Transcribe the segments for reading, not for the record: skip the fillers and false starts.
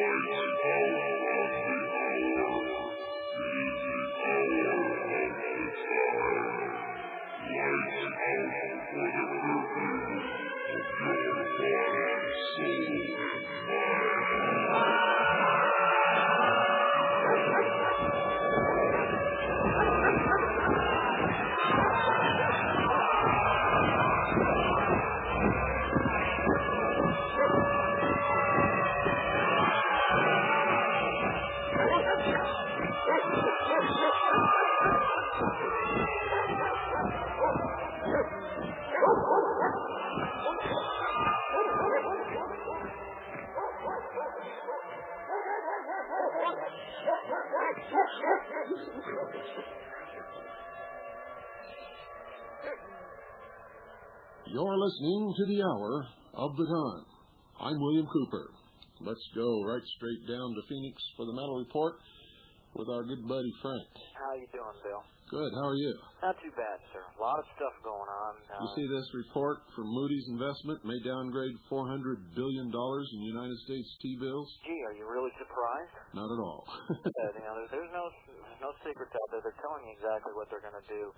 You're listening to the Hour of the Time. I'm William Cooper. Let's go right straight down to Phoenix for the Metal Report with our good buddy Frank. How you doing, Bill? Good. How are you? Not too bad, sir. A lot of stuff going on. You see this report from Moody's Investment may downgrade $400 billion in United States T-bills? Gee, are you really surprised? Not at all. There's no secrets out there. They're telling you exactly what they're going to do.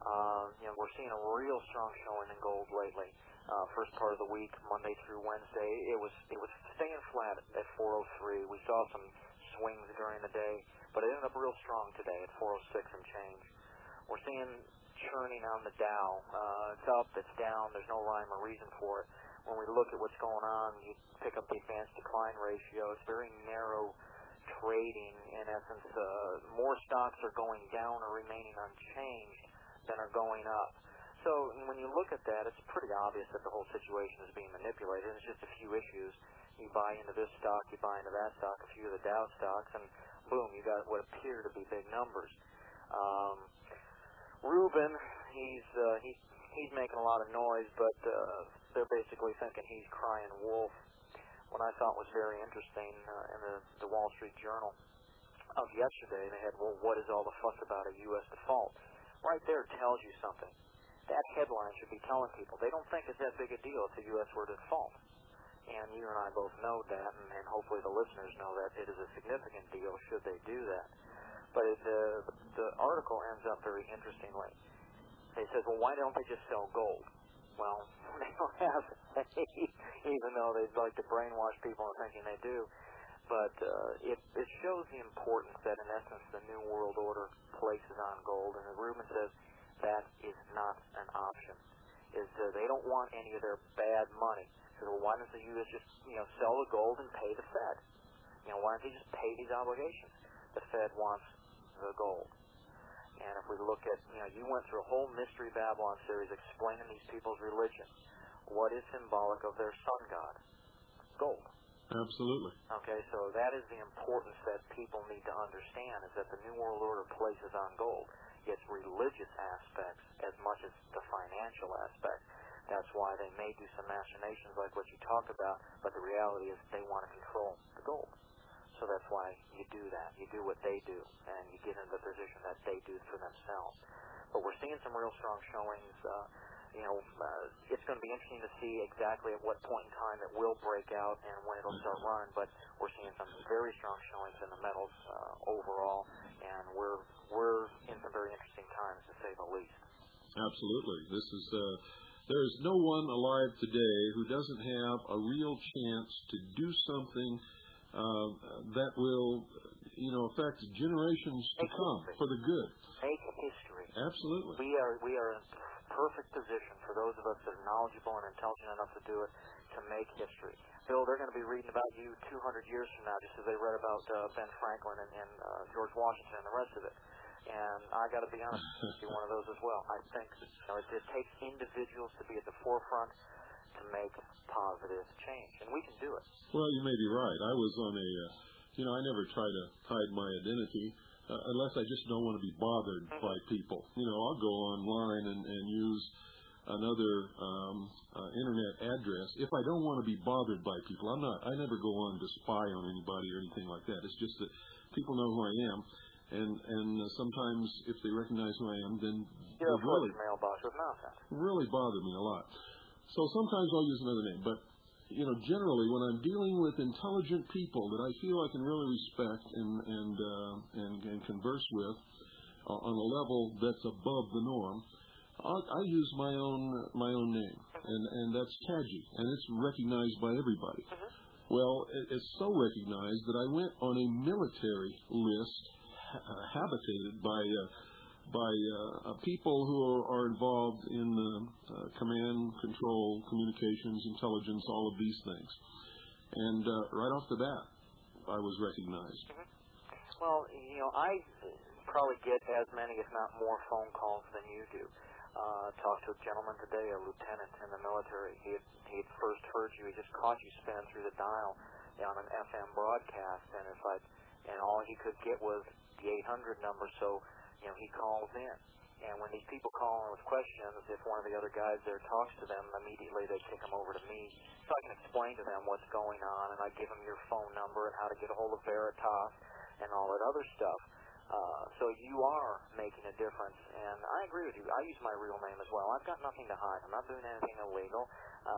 We're seeing a real strong showing in gold lately. First part of the week, Monday through Wednesday, it was staying flat at 403. We saw some swings during the day, but it ended up real strong today at 406 and change. We're seeing churning on the Dow. It's up, it's down. There's no rhyme or reason for it. When we look at what's going on, you pick up the advanced decline ratio. It's very narrow trading. In essence, more stocks are going down or remaining unchanged than are going up. So when you look at that, it's pretty obvious that the whole situation is being manipulated. It's just a few issues. You buy into this stock, you buy into that stock, a few of the Dow stocks, and boom, you got what appear to be big numbers. Rubin, he's making a lot of noise, but they're basically thinking he's crying wolf. What I thought was very interesting in the Wall Street Journal of yesterday, they had, well, what is all the fuss about a U.S. default? Right there tells you something. That headline should be telling people they don't think it's that big a deal if the U.S. were to default. And you and I both know that, and hopefully the listeners know that it is a significant deal should they do that. But the article ends up very interestingly. They said, well, why don't they just sell gold? Well, they don't have it, even though they'd like to brainwash people into thinking they do. But it shows the importance that, in essence, the New World Order places on gold. And Rubin says that is not an option. They don't want any of their bad money. So why doesn't the U.S. just sell the gold and pay the Fed? Why don't they just pay these obligations? The Fed wants the gold. And if we look at, you went through a whole Mystery Babylon series explaining these people's religion. What is symbolic of their sun god? Gold. Absolutely. Okay, so that is the importance that people need to understand, is that the New World Order places on gold its religious aspects as much as the financial aspect. That's why they may do some machinations like what you talk about, but the reality is they want to control the gold. So that's why you do that. You do what they do, and you get into the position that they do for themselves. But we're seeing some real strong showings. It's going to be interesting to see exactly at what point in time it will break out and when it'll start running. But we're seeing some very strong showings in the metals overall, and we're in some very interesting times, to say the least. Absolutely. There is no one alive today who doesn't have a real chance to do something that will, affect generations to come for the good. Make history. Absolutely. We are in perfect position for those of us that are knowledgeable and intelligent enough to do it, to make history. Bill, they're going to be reading about you 200 years from now, just as they read about Ben Franklin and George Washington and the rest of it. And I got to be honest, be one of those as well. I think it takes individuals to be at the forefront to make positive change, and we can do it. Well, you may be right. I was on I never try to hide my identity unless I just don't want to be bothered by people. I'll go online and use another internet address if I don't want to be bothered by people. I never go on to spy on anybody or anything like that. It's just that people know who I am. And sometimes if they recognize who I am, then you're a mailbox with nonsense. Really bother me a lot. So sometimes I'll use another name, but generally when I'm dealing with intelligent people that I feel I can really respect and converse with on a level that's above the norm, I use my own name, and that's Taji, and it's recognized by everybody. Well, it's so recognized that I went on a military list habitated by people who are involved in command, control, communications, intelligence, all of these things. And right off the bat, I was recognized. Well, I probably get as many, if not more, phone calls than you do. Talked to a gentleman today, a lieutenant in the military. He had first heard you. He just caught you spinning through the dial on an FM broadcast, and all he could get was the 800 number. So he calls in, and when these people call in with questions, if one of the other guys there talks to them, immediately they kick them over to me, so I can explain to them what's going on, and I give them your phone number and how to get a hold of Veritas and all that other stuff. So you are making a difference, and I agree with you. I use my real name as well. I've got nothing to hide. I'm not doing anything illegal.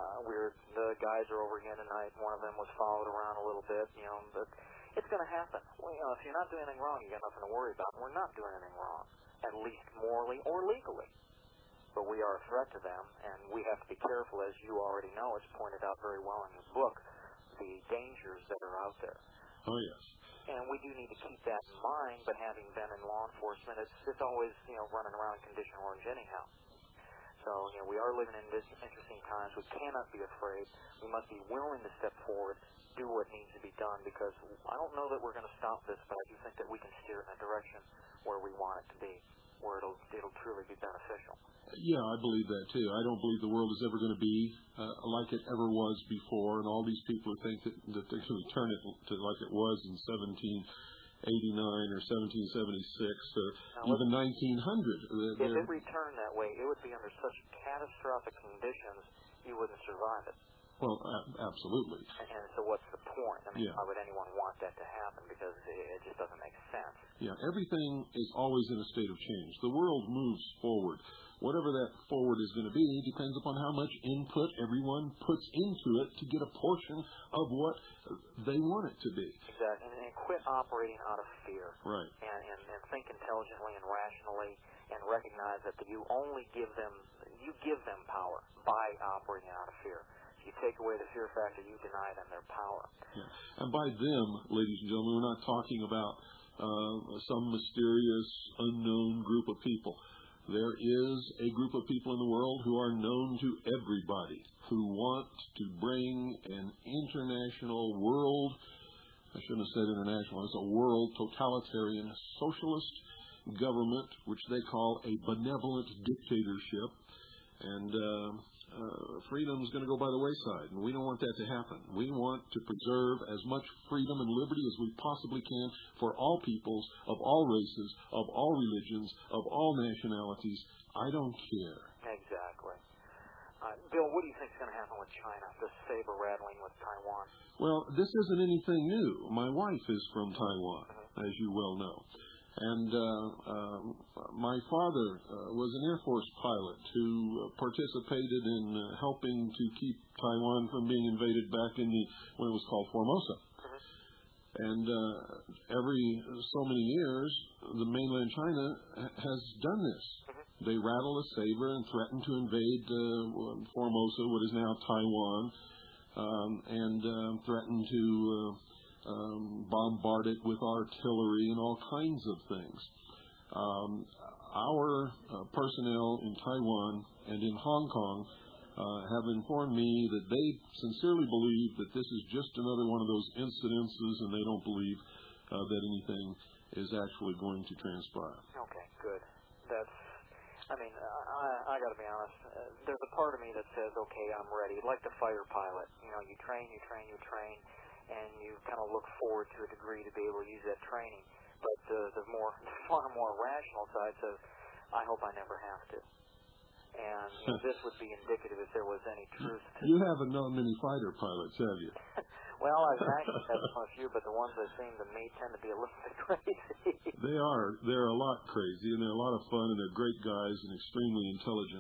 The guys are over again tonight. One of them was followed around a little bit, but it's going to happen. Well, if you're not doing anything wrong, you got nothing to worry about. We're not doing anything wrong, at least morally or legally. But we are a threat to them, and we have to be careful, as you already know. It's pointed out very well in your book, the dangers that are out there. Oh, yes. And we do need to keep that in mind, but having been in law enforcement, it's always, running around in condition orange anyhow. So, we are living in interesting times. We cannot be afraid. We must be willing to step forward, do what needs to be done, because I don't know that we're going to stop this, but I do think that we can steer it in a direction where we want it to be, where it'll truly be beneficial. Yeah, I believe that, too. I don't believe the world is ever going to be like it ever was before, and all these people who think that they're going to turn it to like it was in 1789 or 1776 or even 1900. If it returned that way, it would be under such catastrophic conditions, you wouldn't survive it. Well, absolutely. And so what's the point? I mean, why would anyone want that to happen? Because it just doesn't make sense. Yeah, everything is always in a state of change. The world moves forward. Whatever that forward is going to be depends upon how much input everyone puts into it to get a portion of what they want it to be. Exactly. And quit operating out of fear. Right. And think intelligently and rationally, and recognize that you give them power by operating out of fear. If you take away the fear factor, you deny them their power. Yeah. And by them, ladies and gentlemen, we're not talking about some mysterious, unknown group of people. There is a group of people in the world who are known to everybody, who want to bring an international world, I shouldn't have said international, it's a world totalitarian socialist government, which they call a benevolent dictatorship. And freedom is going to go by the wayside, and we don't want that to happen. We want to preserve as much freedom and liberty as we possibly can for all peoples, of all races, of all religions, of all nationalities. I don't care. Exactly. Bill, what do you think is going to happen with China, the saber rattling with Taiwan? Well, this isn't anything new. My wife is from Taiwan, as you well know. And my father was an Air Force pilot who participated in helping to keep Taiwan from being invaded back in when it was called Formosa. And every so many years, the mainland China has done this. They rattle a saber and threaten to invade Formosa, what is now Taiwan, and threaten to bombard it with artillery and all kinds of things. Our personnel in Taiwan and in Hong Kong have informed me that they sincerely believe that this is just another one of those incidences, and they don't believe that anything is actually going to transpire. Okay, good. I got to be honest. There's a part of me that says, okay, I'm ready. Like the fighter pilot. You train, and you kind of look forward to a degree to be able to use that training. But the far more rational side says, I hope I never have to. And this would be indicative if there was any truth to You haven't known many fighter pilots, have you? Well, I've actually had a few, but the ones that seem to me tend to be a little bit crazy. They are. They're a lot crazy, and they're a lot of fun, and they're great guys and extremely intelligent.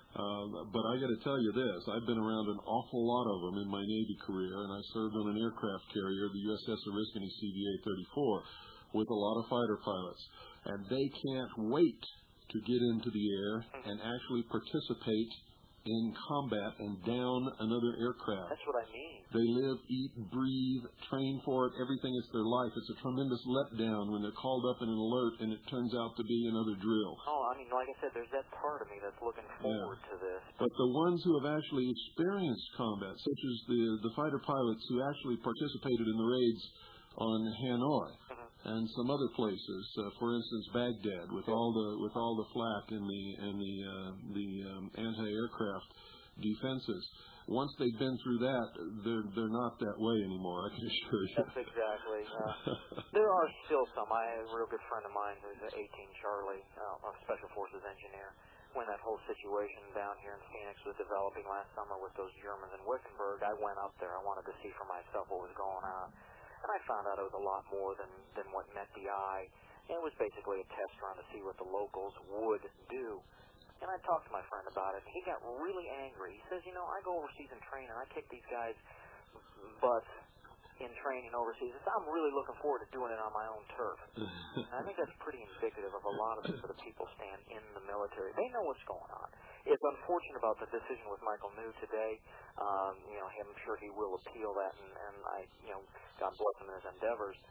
But I got to tell you this, I've been around an awful lot of them in my Navy career, and I served on an aircraft carrier, the USS Oriskany CVA-34, with a lot of fighter pilots. And they can't wait to get into the air and actually participate in combat and down another aircraft. That's what I mean. They live, eat, breathe, train for it, everything. It's their life. It's a tremendous letdown when they're called up in an alert and it turns out to be another drill. Oh, I mean, like I said, there's that part of me that's looking forward to this. But the ones who have actually experienced combat, such as the fighter pilots who actually participated in the raids on Hanoi and some other places, for instance, Baghdad, with all the flak in the anti-aircraft defenses. Once they've been through that, they're not that way anymore, I can assure you. That's exactly. There are still some. I have a real good friend of mine who's an 18 Charlie, a Special Forces engineer. When that whole situation down here in Phoenix was developing last summer with those Germans in Wickenburg, I went up there. I wanted to see for myself what was going on. And I found out it was a lot more than what met the eye. It was basically a test run to see what the locals would do. And I talked to my friend about it. He got really angry. He says, I go overseas and train, and I kick these guys' butts in training overseas. He says, I'm really looking forward to doing it on my own turf. And I think that's pretty indicative of a lot of the people stand in the military. They know what's going on. It's unfortunate about the decision with Michael New today. I'm sure he will appeal that, and I, God bless him in his endeavors.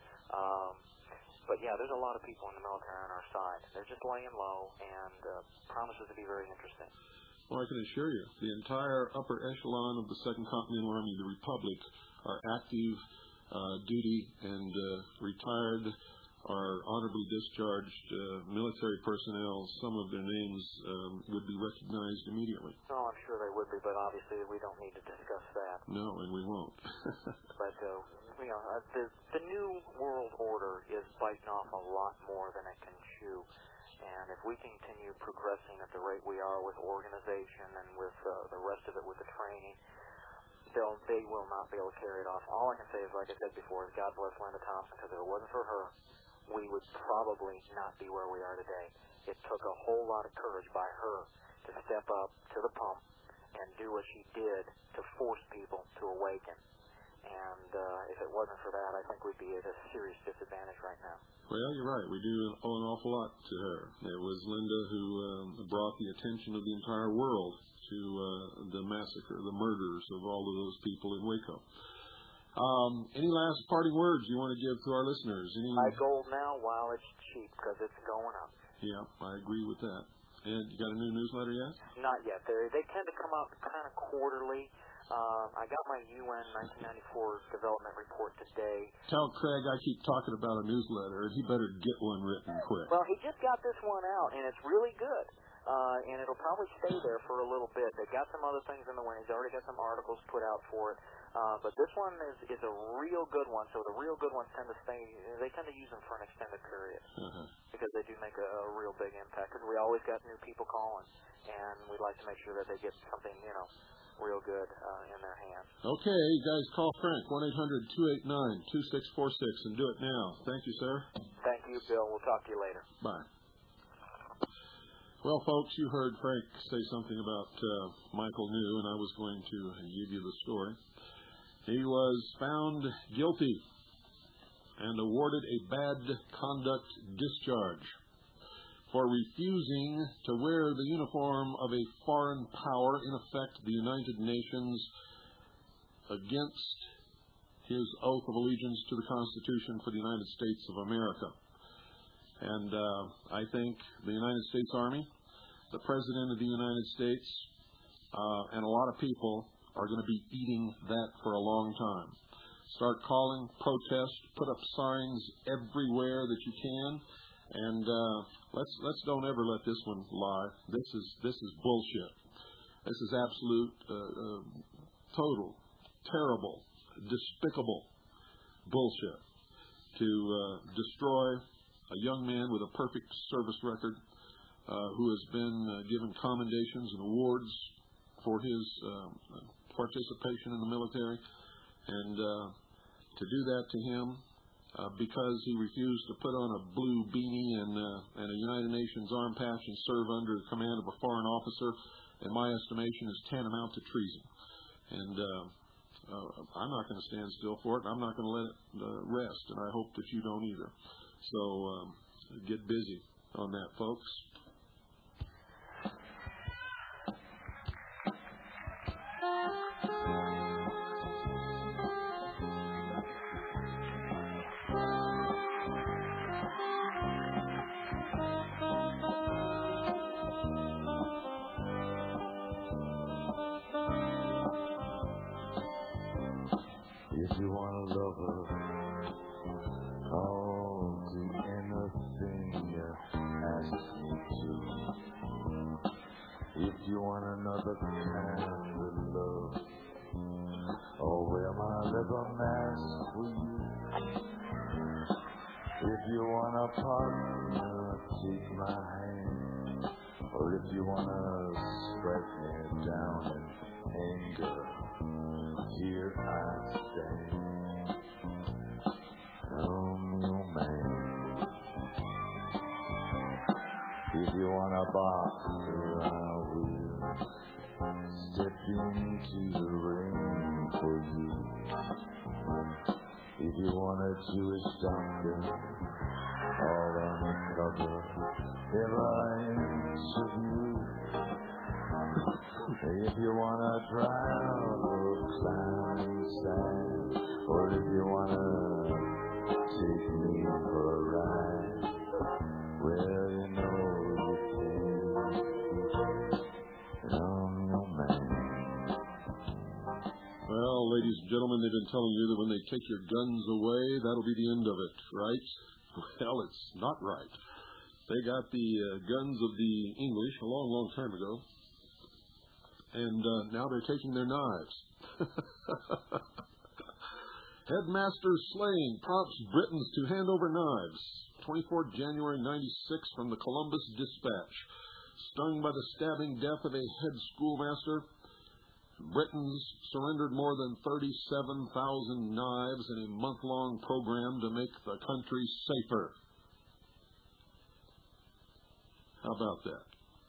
But, yeah, there's a lot of people in the military on our side. They're just laying low and promises to be very interesting. Well, I can assure you, the entire upper echelon of the Second Continental Army, the Republic, are active duty and retired, are honorably discharged military personnel. Some of their names would be recognized immediately. No, I'm sure they would be, but obviously we don't need to discuss that. No, and we won't. But, the new world order is biting off a lot more than it can chew. And if we continue progressing at the rate we are with organization and with the rest of it with the training, they will not be able to carry it off. All I can say is, like I said before, is God bless Linda Thompson, because if it wasn't for her, we would probably not be where we are today. It took a whole lot of courage by her to step up to the pump and do what she did to force people to awaken. And if it wasn't for that, I think we'd be at a serious disadvantage right now. Well, you're right. We do owe an awful lot to her. It was Linda who brought the attention of the entire world to the massacre, the murders of all of those people in Waco. Any last parting words you want to give to our listeners? Buy gold now while it's cheap, because it's going up. Yeah, I agree with that. And you got a new newsletter yet? Not yet. They tend to come out kind of quarterly. I got my UN 1994 development report today. Tell Craig I keep talking about a newsletter, and he better get one written quick. Well, he just got this one out, and it's really good. And it'll probably stay there for a little bit. They've got some other things in the way. He's already got some articles put out for it. But this one is a real good one. So the real good ones tend to use them for an extended period. Because they do make a real big impact. Because we always got new people calling. And we'd like to make sure that they get something, real good in their hands. Okay, you guys call Frank, 1-800-289-2646, and do it now. Thank you, sir. Thank you, Bill. We'll talk to you later. Bye. Well, folks, you heard Frank say something about Michael New, and I was going to give you the story. He was found guilty and awarded a bad conduct discharge for refusing to wear the uniform of a foreign power, in effect the United Nations, against his oath of allegiance to the Constitution for the United States of America. And I think the United States Army, the President of the United States, and a lot of people are going to be eating that for a long time. Start calling, protest, put up signs everywhere that you can, and let's don't ever let this one lie. This is bullshit. This is absolute, total, terrible, despicable bullshit to destroy a young man with a perfect service record who has been given commendations and awards for his participation in the military, and to do that to him because he refused to put on a blue beanie and a United Nations arm patch and serve under the command of a foreign officer in my estimation, is tantamount to treason. And I'm not going to stand still for it. I'm not going to let it rest, and I hope that you don't either. So get busy on that, folks. If you want a lover, I'll do anything you ask me to. If you want another kind of love, I'll wear my leather mask for you. If you want a partner, take my hand. Or if you want to strike me down in anger, here I stand. I'm your man. If you want a boxer, I will step into the ring for you. If you want a Jewish doctor, all undercover, if I answer you. If you want to travel, climb sand, or if you want to take me for a ride, well, you know you can. I'm your man. Well, ladies and gentlemen, they've been telling you that when they take your guns away, that'll be the end of it, right? Well, it's not right. They got the guns of the English a long, long time ago. And now they're taking their knives. Headmaster's slaying prompts Britons to hand over knives. 24th January 96 from the Columbus Dispatch. Stung by the stabbing death of a head schoolmaster, Britons surrendered more than 37,000 knives in a month-long program to make the country safer. How about that?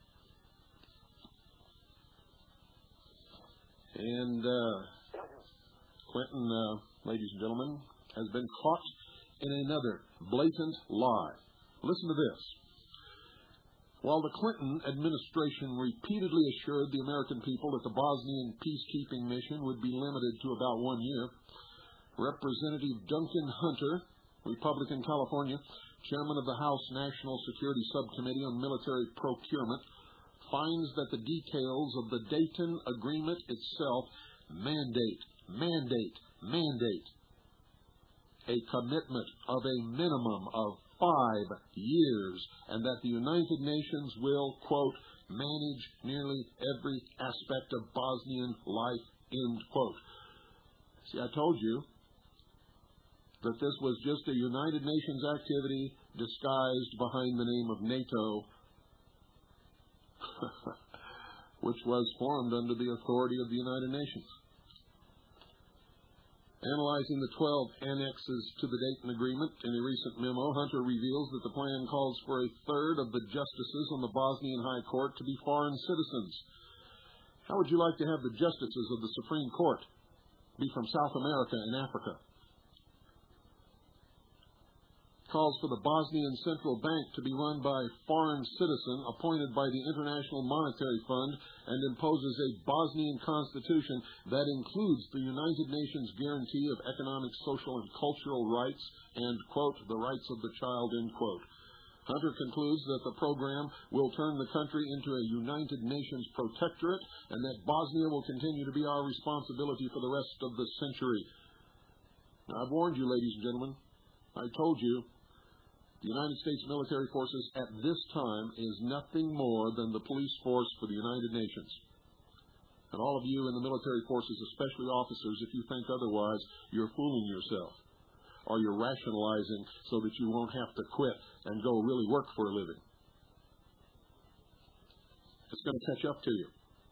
And Clinton, ladies and gentlemen, has been caught in another blatant lie. Listen to this. While the Clinton administration repeatedly assured the American people that the Bosnian peacekeeping mission would be limited to about 1 year, Representative Duncan Hunter, Republican California, chairman of the House National Security Subcommittee on Military Procurement, finds that the details of the Dayton Agreement itself mandate a commitment of a minimum of 5 years, and that the United Nations will, quote, manage nearly every aspect of Bosnian life, end quote. See, I told you that this was just a United Nations activity disguised behind the name of NATO, which was formed under the authority of the United Nations. Analyzing the 12 annexes to the Dayton Agreement in a recent memo, Hunter reveals that the plan calls for a third of the justices on the Bosnian High Court to be foreign citizens. How would you like to have the justices of the Supreme Court be from South America and Africa? Calls for the Bosnian Central Bank to be run by a foreign citizen appointed by the International Monetary Fund, and imposes a Bosnian constitution that includes the United Nations guarantee of economic, social, and cultural rights and, quote, the rights of the child, end quote. Hunter concludes that the program will turn the country into a United Nations protectorate, and that Bosnia will continue to be our responsibility for the rest of the century. Now, I've warned you, ladies and gentlemen. I told you. The United States military forces at this time is nothing more than the police force for the United Nations. And all of you in the military forces, especially officers, if you think otherwise, you're fooling yourself. Or you're rationalizing so that you won't have to quit and go really work for a living. It's going to catch up to you.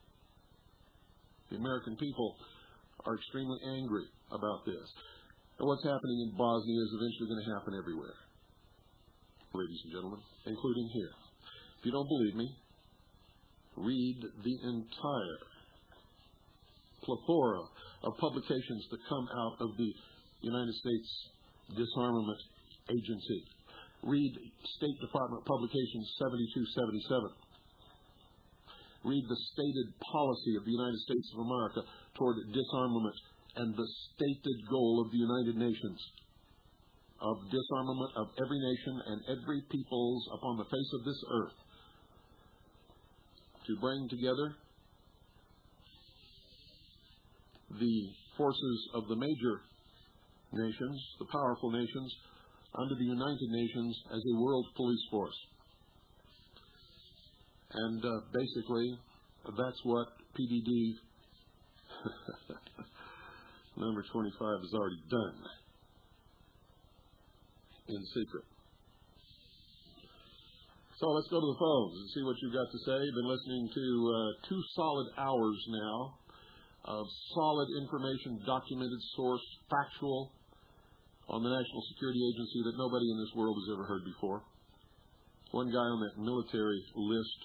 The American people are extremely angry about this. And what's happening in Bosnia is eventually going to happen everywhere, ladies and gentlemen, including here. If you don't believe me, read the entire plethora of publications that come out of the United States Disarmament Agency. Read State Department Publications 7277. Read the stated policy of the United States of America toward disarmament and the stated goal of the United Nations of disarmament of every nation and every peoples upon the face of this earth, to bring together the forces of the major nations, the powerful nations, under the United Nations as a world police force. And basically, that's what PDD number 25 has already done in secret. So let's go to the phones and see what you've got to say. Been listening to 2 solid hours now of solid information, documented source, factual, on the National Security Agency that nobody in this world has ever heard before. One guy on that military list,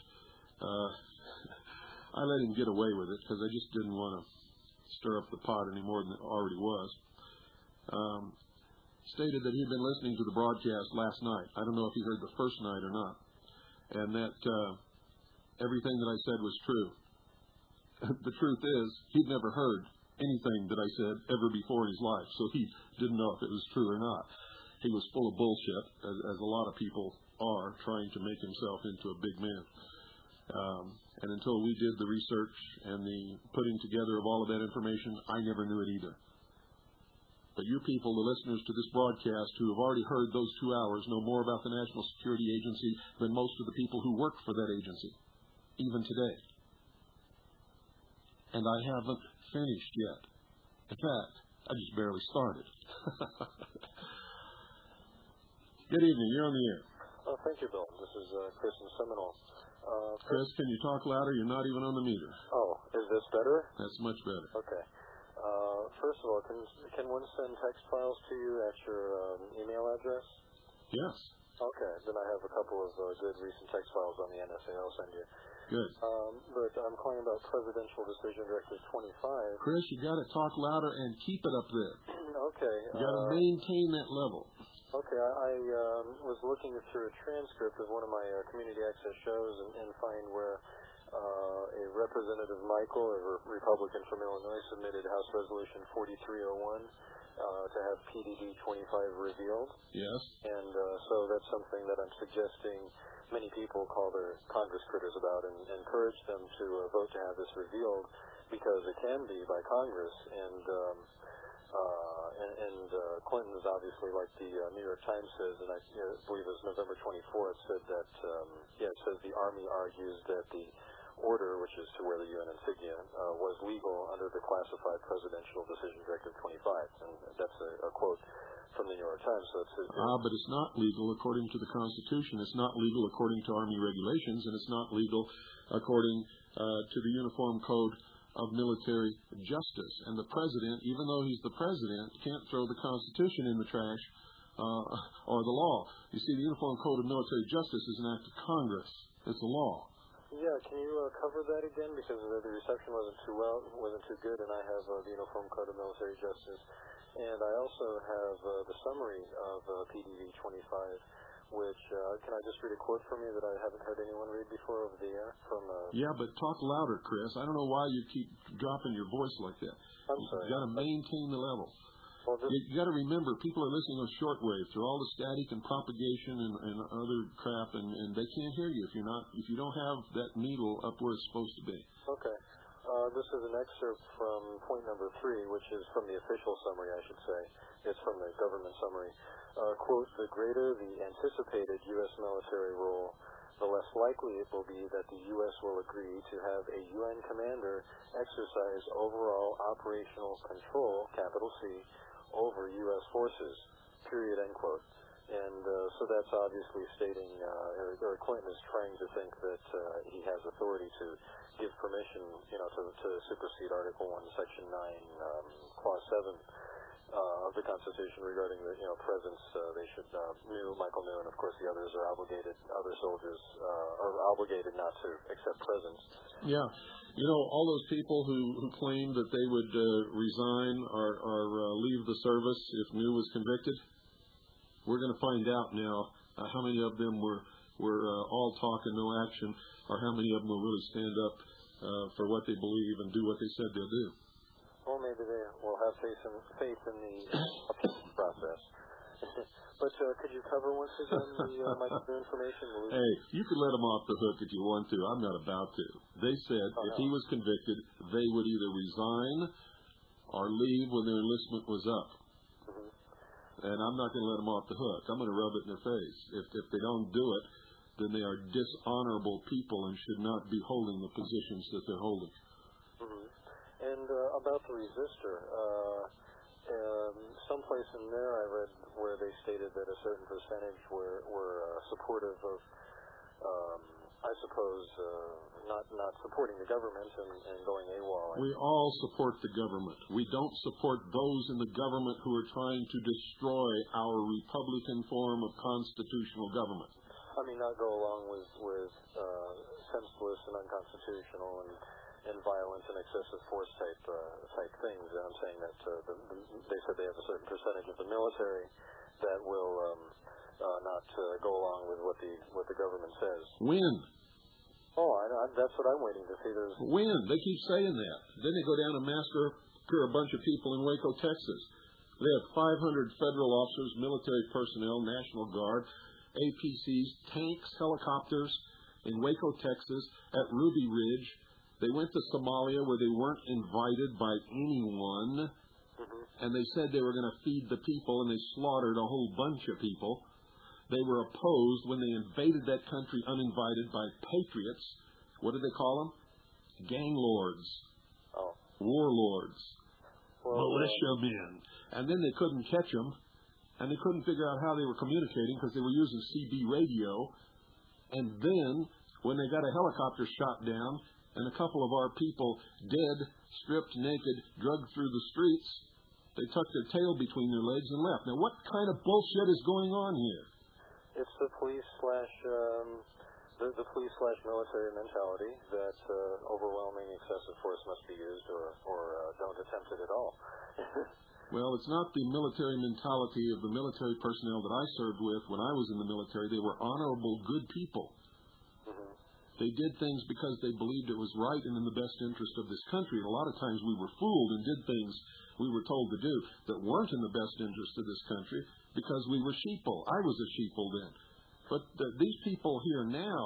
I let him get away with it because I just didn't want to stir up the pot any more than it already was. Stated that he'd been listening to the broadcast last night. I don't know if he heard the first night or not. And that everything that I said was true. The truth is, he'd never heard anything that I said ever before in his life, so he didn't know if it was true or not. He was full of bullshit, as a lot of people are, trying to make himself into a big man. And until we did the research and the putting together of all of that information, I never knew it either. But you people, the listeners to this broadcast, who have already heard those 2 hours, know more about the National Security Agency than most of the people who work for that agency, even today. And I haven't finished yet. In fact, I just barely started. Good evening. You're on the air. Oh, thank you, Bill. This is Chris in Seminole. Chris, can you talk louder? You're not even on the meter. Oh, is this better? That's much better. Okay. First of all, can one send text files to you at your email address? Yes. Okay. Then I have a couple of good recent text files on the NSA I'll send you. Good. But I'm calling about Presidential Decision Directive 25. Chris, you got to talk louder and keep it up there. Okay. You got to maintain that level. Okay. I was looking through a transcript of one of my community access shows and find where a Representative Michael, a Republican from Illinois, submitted House Resolution 4301 to have PDD 25 revealed. Yes. And so that's something that I'm suggesting many people call their Congress critters about and encourage them to vote to have this revealed because it can be by Congress. And Clinton is obviously, like the New York Times says, and I believe it was November 24th, said that, it says the Army argues that the order, which is to wear the UN insignia, was legal under the classified Presidential Decision Directive 25. And that's a quote from the New York Times. So but it's not legal according to the Constitution. It's not legal according to Army regulations, and it's not legal according to the Uniform Code of Military Justice. And the President, even though he's the President, can't throw the Constitution in the trash or the law. You see, the Uniform Code of Military Justice is an act of Congress. It's a law. Yeah, can you cover that again? Because the reception wasn't too good, and I have the Uniform Code of Military Justice. And I also have the summary of PDD 25, which, can I just read a quote from you that I haven't heard anyone read before over the air? Yeah, but talk louder, Chris. I don't know why you keep dropping your voice like that. I'm sorry. You've got to maintain the level. Well, you got to remember, people are listening on shortwave through all the static and propagation and other crap, and they can't hear you if you don't have that needle up where it's supposed to be. Okay. This is an excerpt from point number 3, which is from the official summary, I should say. It's from the government summary. Quote, the greater the anticipated U.S. military role, the less likely it will be that the U.S. will agree to have a UN commander exercise overall operational control, capital C, over U.S. forces, period, end quote. And so that's obviously stating, or Clinton is trying to think that he has authority to give permission, to supersede Article 1, Section 9, Clause 7. of the Constitution regarding the presence. They should Michael knew, and of course the others are obligated. Other soldiers are obligated not to accept presents. Yeah, all those people who claimed that they would resign or leave the service if New was convicted. We're going to find out now how many of them were all talk and no action, or how many of them will really stand up for what they believe and do what they said they'll do. Well, maybe they will have faith in the appeal process. But could you cover once again the Michael New information? Hey, you can let them off the hook if you want to. I'm not about to. They said if he was convicted, they would either resign or leave when their enlistment was up. And I'm not going to let them off the hook. I'm going to rub it in their face. If they don't do it, then they are dishonorable people and should not be holding the positions that they're holding. And about the resistor, someplace in there I read where they stated that a certain percentage were supportive of, I suppose, not supporting the government and going AWOL. We all support the government. We don't support those in the government who are trying to destroy our Republican form of constitutional government. I mean, not go along with senseless and unconstitutional and violent and excessive force type things. And I'm saying that they said they have a certain percentage of the military that will not go along with what the government says. When? Oh, that's what I'm waiting to see. When? They keep saying that. Then they go down and massacre a bunch of people in Waco, Texas. They have 500 federal officers, military personnel, National Guard, APCs, tanks, helicopters in Waco, Texas, at Ruby Ridge. They went to Somalia where they weren't invited by anyone, and they said they were going to feed the people, and they slaughtered a whole bunch of people. They were opposed when they invaded that country uninvited by patriots. What did they call them? Gang lords. Oh. Warlords. Well, militiamen. And then they couldn't catch them, and they couldn't figure out how they were communicating because they were using CB radio. And then, when they got a helicopter shot down, and a couple of our people dead, stripped naked, drugged through the streets, they tucked their tail between their legs and left. Now, what kind of bullshit is going on here? It's the police / military mentality that overwhelming excessive force must be used or don't attempt it at all. Well, it's not the military mentality of the military personnel that I served with when I was in the military. They were honorable, good people. They did things because they believed it was right and in the best interest of this country. And a lot of times we were fooled and did things we were told to do that weren't in the best interest of this country because we were sheeple. I was a sheeple then. But these people here now,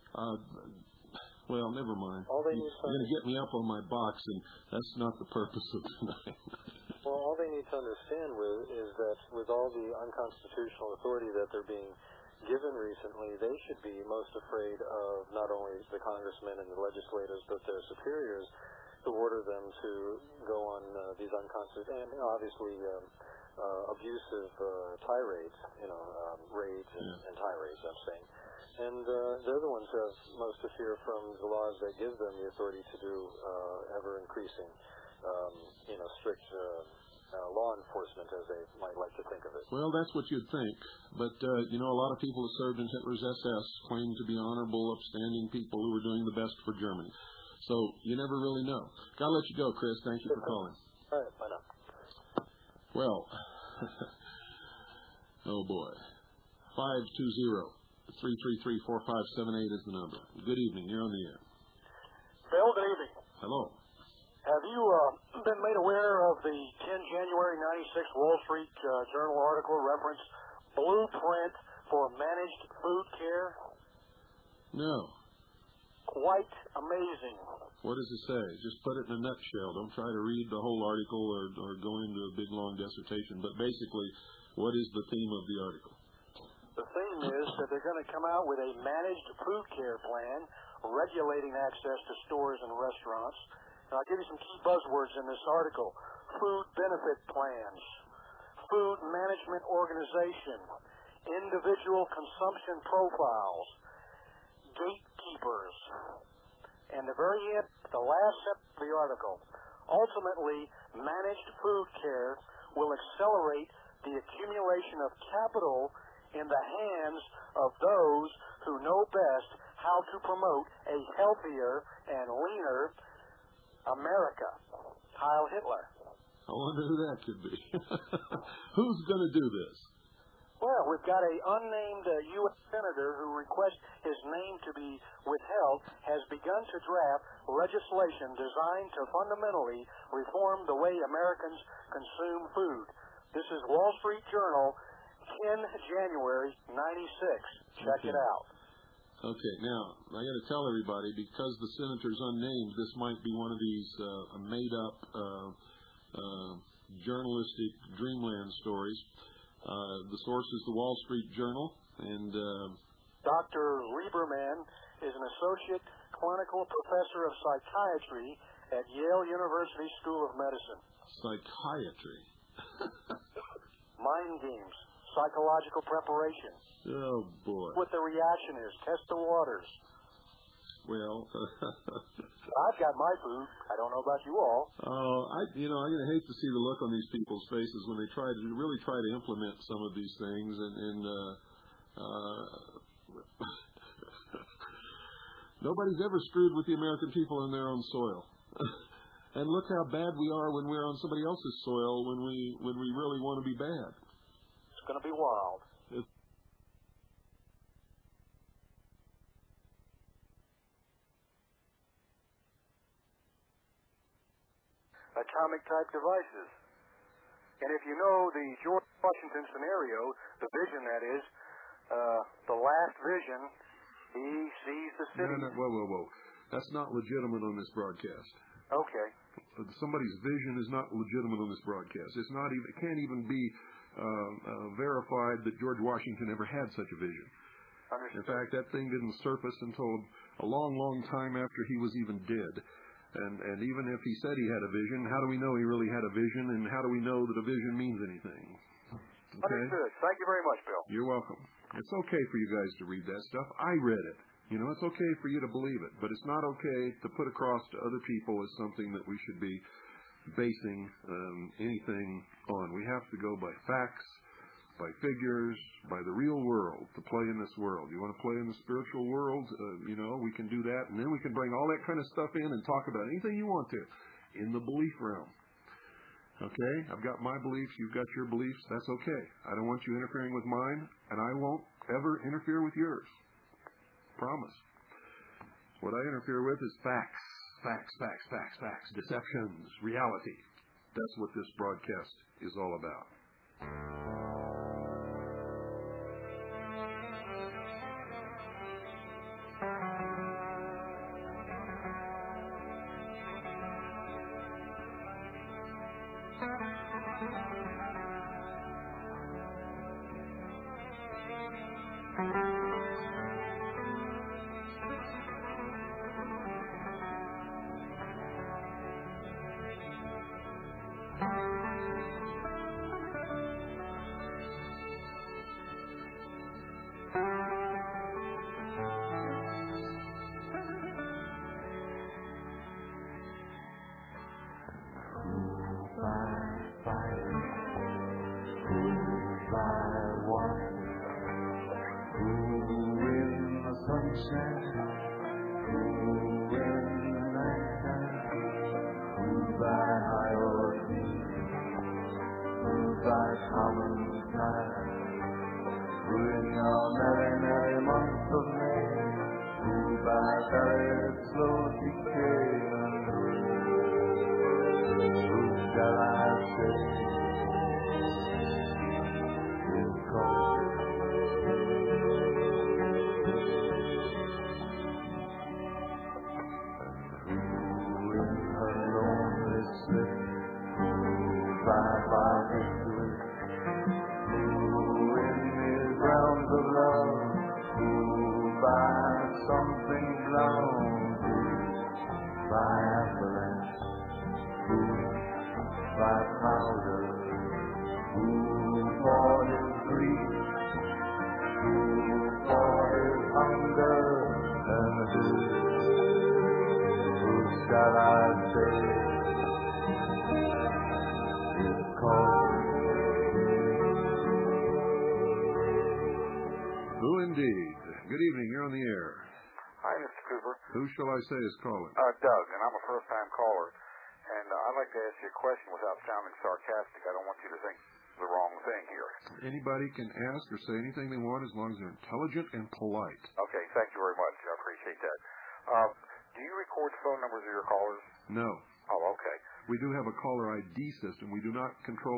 well, never mind. You're going to get me up on my box, and that's not the purpose of tonight. Well, all they need to understand is that with all the unconstitutional authority that they're being given recently, they should be most afraid of not only the congressmen and the legislators, but their superiors, to order them to go on these unconstitutional and obviously abusive tirades, raids and tirades, I'm saying. And they're the ones who have most to fear from the laws that give them the authority to do ever-increasing, strict law enforcement, as they might like to think of it. Well, that's what you'd think. But, a lot of people who served in Hitler's SS claimed to be honorable, upstanding people who were doing the best for Germany. So you never really know. Gotta let you go, Chris. Thank you for calling. All right, bye now. Well, oh boy. 520-333-4578 is the number. Good evening. You're on the air. Bill, good evening. Hello. Have you been made aware of the 10 January 96 Wall Street Journal article reference Blueprint for Managed Food Care? No. Quite amazing. What does it say? Just put it in a nutshell. Don't try to read the whole article or go into a big, long dissertation. But basically, what is the theme of the article? The theme is that they're going to come out with a managed food care plan regulating access to stores and restaurants. And I'll give you some key buzzwords in this article. Food benefit plans, food management organization, individual consumption profiles, gatekeepers. And the very end, the last sentence of the article, ultimately, managed food care will accelerate the accumulation of capital in the hands of those who know best how to promote a healthier and leaner America. Heil Hitler. I wonder who that could be. Who's going to do this? Well, we've got an unnamed U.S. Senator who requests his name to be withheld, has begun to draft legislation designed to fundamentally reform the way Americans consume food. This is Wall Street Journal, 10 January 96. Check it out. Okay, now, I got to tell everybody, because the senator's unnamed, this might be one of these made-up journalistic dreamland stories. The source is the Wall Street Journal, and Dr. Lieberman is an associate clinical professor of psychiatry at Yale University School of Medicine. Psychiatry. Mind games, psychological preparation. Oh, boy. What the reaction is, test the waters. Well, I've got my food. I don't know about you all. I'm going to hate to see the look on these people's faces when they really try to implement some of these things, and nobody's ever screwed with the American people on their own soil. And look how bad we are when we're on somebody else's soil when we really want to be bad. It's going to be wild. Atomic-type devices. And if you know the George Washington scenario, the vision that is, the last vision, he sees the city. No, whoa. That's not legitimate on this broadcast. Okay. Somebody's vision is not legitimate on this broadcast. It can't even be verified that George Washington ever had such a vision. Understood. In fact, that thing didn't surface until a long, long time after he was even dead. And even if he said he had a vision, how do we know he really had a vision, and how do we know that a vision means anything? Okay? Understood. Thank you very much, Bill. You're welcome. It's okay for you guys to read that stuff. I read it. It's okay for you to believe it, but it's not okay to put across to other people as something that we should be basing anything on. We have to go by facts, by figures, by the real world, to play in this world. You want to play in the spiritual world? We can do that, and then we can bring all that kind of stuff in and talk about anything you want to in the belief realm. Okay? I've got my beliefs. You've got your beliefs. That's okay. I don't want you interfering with mine, and I won't ever interfere with yours. Promise. What I interfere with is facts. Facts. Deceptions. Reality. That's what this broadcast is all about. Shall I say it's called Lead. Good evening. You're on the air. Hi, Mr. Cooper. Who shall I say is calling? Doug, and I'm a first-time caller. And I'd like to ask you a question without sounding sarcastic. I don't want you to think the wrong thing here. Anybody can ask or say anything they want as long as they're intelligent and polite. Okay, thank you very much. I appreciate that. Do you record phone numbers of your callers? No. Oh, okay. We do have a caller ID system. We do not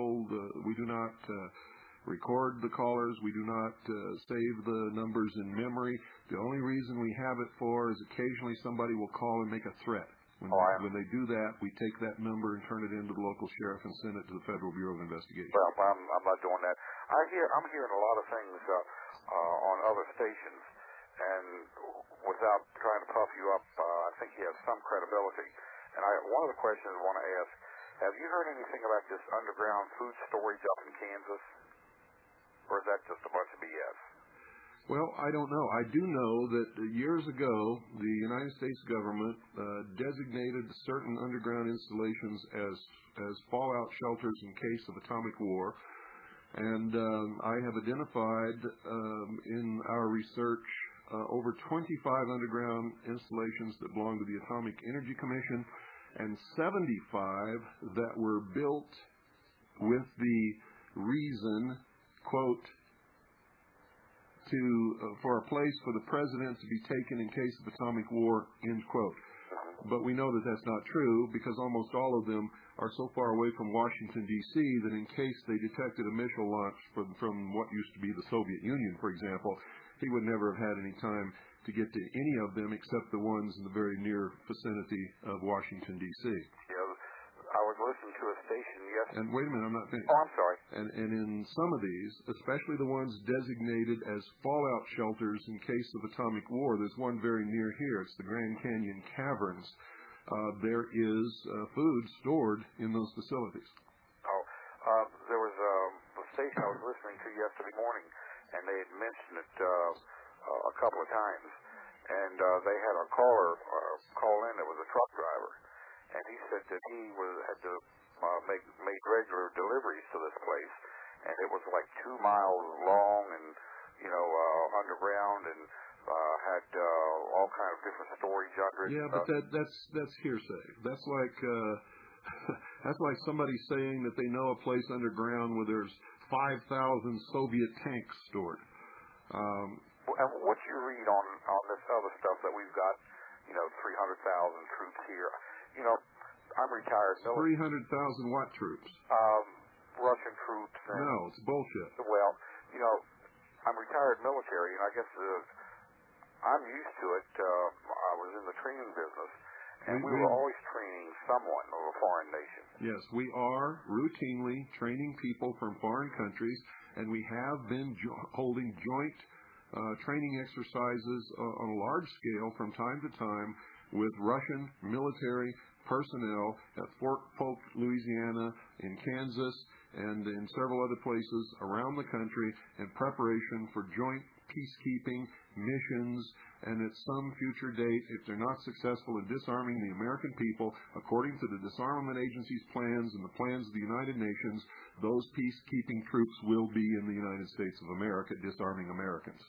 record the callers. We do not save the numbers in memory. The only reason we have it for is occasionally somebody will call and make a threat. When they do that, we take that number and turn it into the local sheriff and send it to the Federal Bureau of Investigation. Well, I'm not doing that. I'm hearing a lot of things on other stations, and without trying to puff you up, I think you have some credibility. And one of the questions I want to ask, have you heard anything about this underground food storage up in Kansas? Or is that just a bunch of BS? Well, I don't know. I do know that years ago, the United States government designated certain underground installations as fallout shelters in case of atomic war. And I have identified in our research over 25 underground installations that belong to the Atomic Energy Commission and 75 that were built with the reason, quote, for a place for the president to be taken in case of atomic war, end quote. But we know that that's not true because almost all of them are so far away from Washington, D.C. that in case they detected a missile launch from what used to be the Soviet Union, for example, he would never have had any time to get to any of them except the ones in the very near vicinity of Washington, D.C. I was listening to a station yesterday. And wait a minute, I'm not finished. Oh, I'm sorry. And in some of these, especially the ones designated as fallout shelters in case of atomic war, there's one very near here. It's the Grand Canyon Caverns. There is food stored in those facilities. There was a station I was listening to yesterday morning, and they had mentioned it a couple of times. And they had a caller call in that was a truck driver. And he said that he had to make regular deliveries to this place, and it was like 2 miles long and, underground and had all kind of different storage under it. Yeah, but that's hearsay. That's like somebody saying that they know a place underground where there's 5,000 Soviet tanks stored. And what's your read on this other stuff that we've got, 300,000 troops here? I'm retired military. 300,000 what troops? Russian troops. No, it's bullshit. Well, I'm retired military, and I guess I'm used to it. I was in the training business, and we were always training someone of a foreign nation. Yes, we are routinely training people from foreign countries, and we have been holding joint training exercises on a large scale from time to time with Russian military personnel at Fort Polk, Louisiana, in Kansas, and in several other places around the country in preparation for joint peacekeeping missions. And at some future date, if they're not successful in disarming the American people, according to the Disarmament Agency's plans and the plans of the United Nations, those peacekeeping troops will be in the United States of America disarming Americans.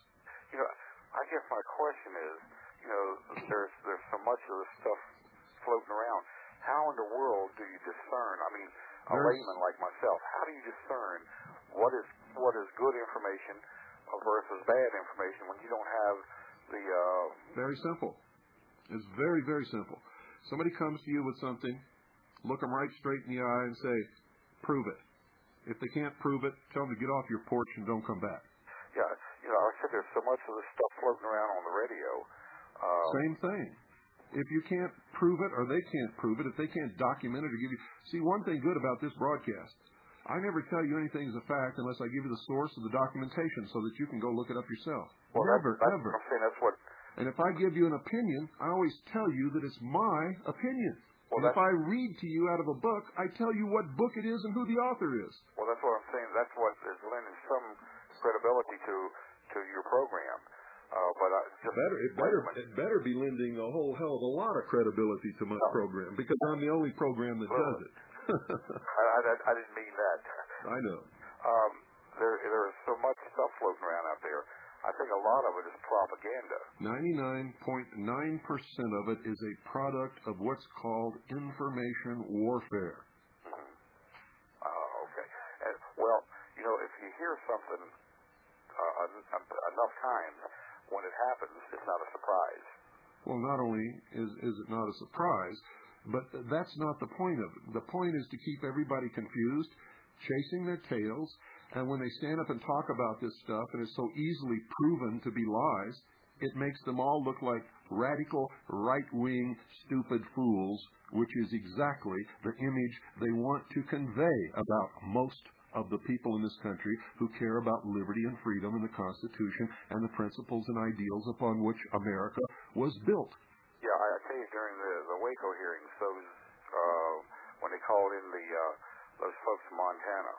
I guess my question is, there's so much of this stuff floating around. How in the world do you discern? I mean, a layman like myself, how do you discern what is good information versus bad information when you don't have the... Very simple. It's very, very simple. Somebody comes to you with something, look them right straight in the eye and say, prove it. If they can't prove it, tell them to get off your porch and don't come back. Yeah, I said there's so much of this stuff floating around on the radio. Same thing. If you can't prove it or they can't prove it, if they can't document it or give you... See, one thing good about this broadcast, I never tell you anything as a fact unless I give you the source of the documentation so that you can go look it up yourself. Well, Never, ever. I'm saying that's what... And if I give you an opinion, I always tell you that it's my opinion. Well, and if I read to you out of a book, I tell you what book it is and who the author is. Well, that's what I'm saying. That's what is lending some credibility to your program. It better be lending a whole hell of a lot of credibility to my program because I'm the only program that does it. I didn't mean that. I know. There is so much stuff floating around out there. I think a lot of it is propaganda. 99.9% of it is a product of what's called information warfare. Okay. And, well, you know, if you hear something enough times, when it happens, it's not a surprise. Well, not only is it not a surprise, but that's not the point of it. The point is to keep everybody confused, chasing their tails, and when they stand up and talk about this stuff, and it's so easily proven to be lies, it makes them all look like radical, right-wing, stupid fools, which is exactly the image they want to convey about most of the people in this country who care about liberty and freedom and the Constitution and the principles and ideals upon which America was built. Yeah, I tell you, during the Waco hearings, those when they called in those folks from Montana,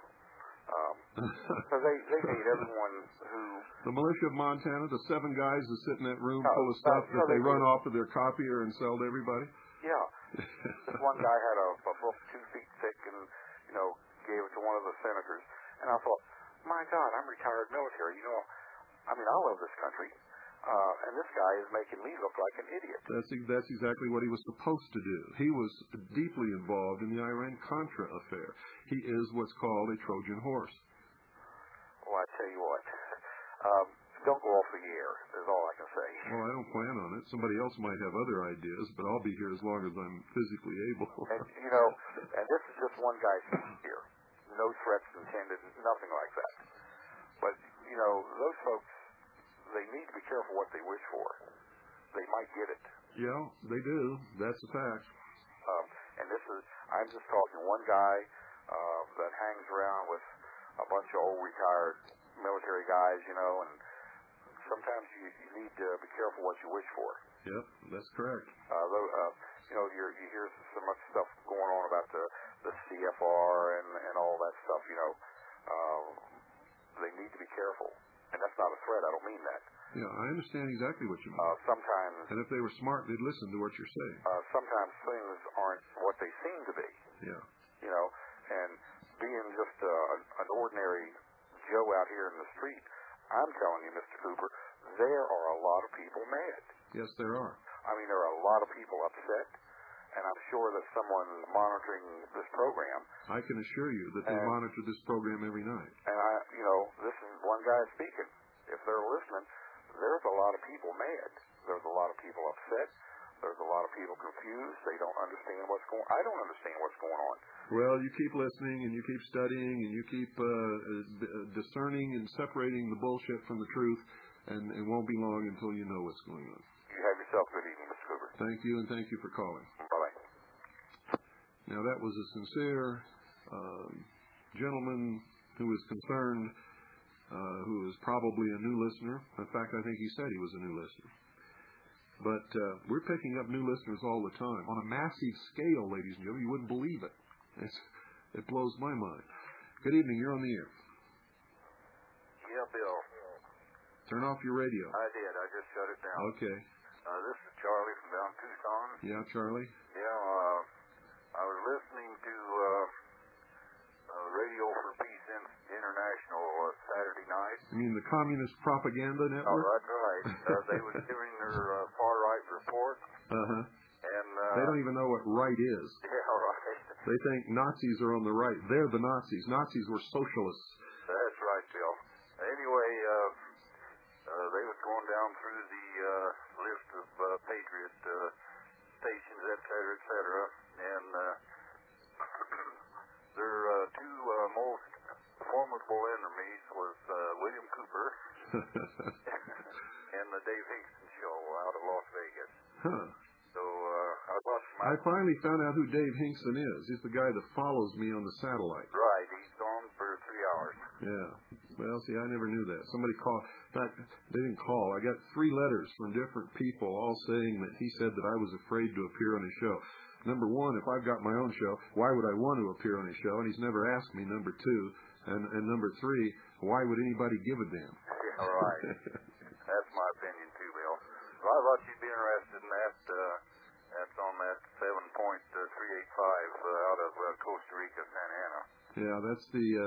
so they made everyone who... The militia of Montana, the 7 guys that sit in that room full of stuff that they run off of their copier and sell to everybody? Yeah. This one guy had a book 2 feet thick and, you know, gave it to one of the senators. And I thought, my God, I'm retired military. You know, I mean, I love this country. And this guy is making me look like an idiot. That's exactly what he was supposed to do. He was deeply involved in the Iran-Contra affair. He is what's called a Trojan horse. Well, I tell you what, don't go off the air, is all I can say. Well, I don't plan on it. Somebody else might have other ideas, but I'll be here as long as I'm physically able. And, you know, and this is just one guy here. No threats intended, nothing like that. But, you know, those folks, they need to be careful what they wish for. They might get it. Yeah, they do. That's a fact. And this is, I'm just talking one guy that hangs around with a bunch of old retired military guys, you know, and sometimes you need to be careful what you wish for. Yep, that's correct. You know, you hear so much stuff going on about the CFR and all that stuff, you know. They need to be careful. And that's not a threat. I don't mean that. Yeah, I understand exactly what you mean. Sometimes... And if they were smart, they'd listen to what you're saying. Sometimes things aren't what they seem to be. Yeah. You know, and being just an ordinary Joe out here in the street, I'm telling you, Mr. Cooper, there are a lot of people mad. Yes, there are. I mean, there are a lot of people upset, and I'm sure that someone monitoring this program... I can assure you that they monitor this program every night. And, you know, this is one guy speaking. If they're listening, there's a lot of people mad. There's a lot of people upset. There's a lot of people confused. They don't understand what's going on. I don't understand what's going on. Well, you keep listening, and you keep studying, and you keep discerning and separating the bullshit from the truth, and it won't be long until you know what's going on. You have yourself a good evening, Mr. Cooper. Thank you, and thank you for calling. Bye-bye. Now, that was a sincere gentleman who was concerned, who is probably a new listener. In fact, I think he said he was a new listener. But we're picking up new listeners all the time on a massive scale, ladies and gentlemen. You wouldn't believe it. It blows my mind. Good evening. You're on the air. Yeah, Bill. Turn off your radio. I did. I just shut it down. Okay. This is Charlie from down Tucson. Yeah, Charlie. Yeah, I was listening to Radio for Peace International Saturday night. You mean the Communist Propaganda Network? Oh, that's right. They were giving their far-right report. Uh-huh. And they don't even know what right is. Yeah, right. They think Nazis are on the right. They're the Nazis. Nazis were socialists. That's right, Bill. Anyway, they was going down through the list of Patriot stations, et cetera, and their two most formidable enemies was William Cooper and the Dave Hinkson Show out of Las Vegas. Huh. So I finally found out who Dave Hinkson is. He's the guy that follows me on the satellite. Right. He's gone for 3 hours. Yeah. Well, see, I never knew that. Somebody called. In fact, they didn't call. I got 3 letters from different people all saying that he said that I was afraid to appear on his show. Number 1, if I've got my own show, why would I want to appear on his show? And he's never asked me. Number 2. And number 3, why would anybody give a damn? Yeah, right. That's my opinion, too, Bill. Well, I thought you'd be interested in that. That's on that 7.385 out of Costa Rica, Santa Ana. Yeah, that's the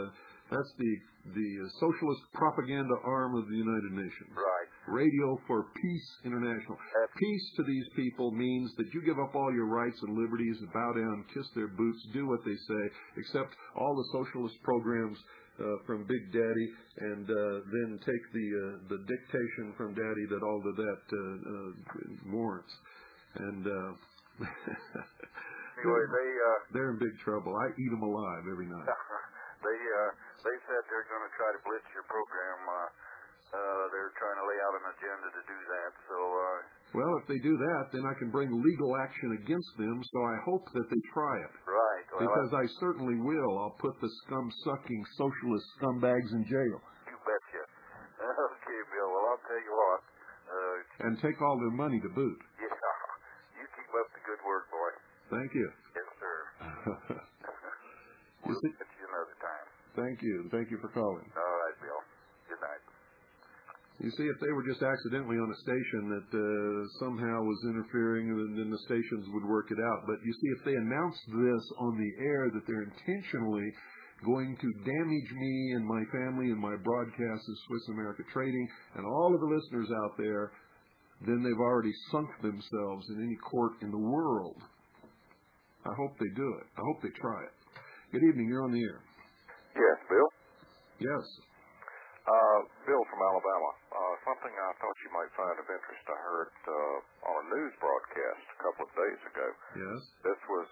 That's the socialist propaganda arm of the United Nations. Right. Radio for Peace International. Peace to these people means that you give up all your rights and liberties, bow down, kiss their boots, do what they say, accept all the socialist programs from Big Daddy, and then take the dictation from Daddy that all of that warrants. And anyway, they're in big trouble. I eat them alive every night. They said they're going to try to blitz your program. They're trying to lay out an agenda to do that. So. Well, if they do that, then I can bring legal action against them. So I hope that they try it. Right. Well, because I certainly will. I'll put the scum-sucking socialist scumbags in jail. You betcha. Okay, Bill. Well, I'll tell you what. And take all their money to boot. Yeah. You keep up the good work, boy. Thank you. Yes, sir. We'll get you another time. Thank you. Thank you for calling. All right, Bill. Good night. You see, if they were just accidentally on a station that somehow was interfering, then the stations would work it out. But you see, if they announced this on the air, that they're intentionally going to damage me and my family and my broadcast of Swiss America Trading and all of the listeners out there, then they've already sunk themselves in any court in the world. I hope they do it. I hope they try it. Good evening. You're on the air. Yes, Bill? Yes. Bill from Alabama. Something I thought you might find of interest. I heard on a news broadcast a couple of days ago. Yes. This was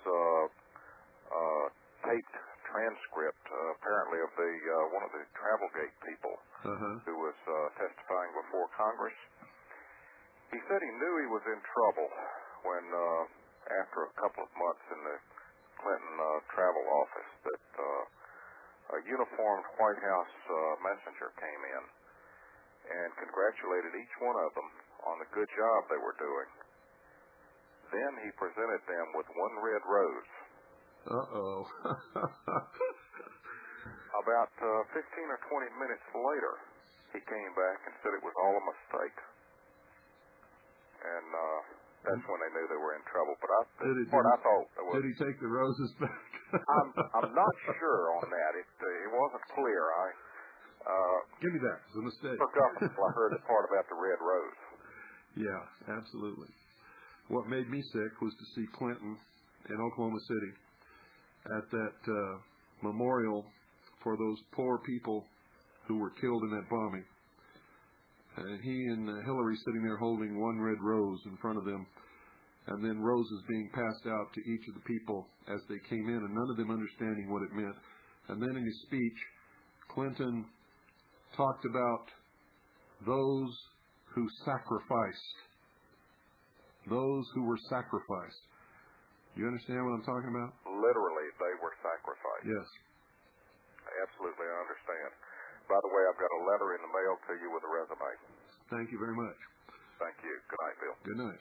taped transcript, apparently, of one of the Travelgate people who was testifying before Congress. He said he knew he was in trouble when, after a couple of months in the Clinton travel office, that a uniformed White House messenger came in and congratulated each one of them on the good job they were doing. Then he presented them with one red rose. Uh-oh. About 15 or 20 minutes later, he came back and said it was all a mistake. And that's when they knew they were in trouble. But I thought was, did he take the roses back? I'm not sure on that. It wasn't clear. Give me that. It's a mistake. I heard the part about the red rose. Yeah, absolutely. What made me sick was to see Clinton in Oklahoma City at that memorial for those poor people who were killed in that bombing. And he and Hillary sitting there holding one red rose in front of them, and then roses being passed out to each of the people as they came in, and none of them understanding what it meant. And then in his speech, Clinton talked about those who sacrificed. Those who were sacrificed. You understand what I'm talking about? Literally, they were sacrificed. Yes. Absolutely, I understand. By the way, I've got a letter in the mail to you with a resume. Thank you very much. Thank you. Good night, Bill. Good night.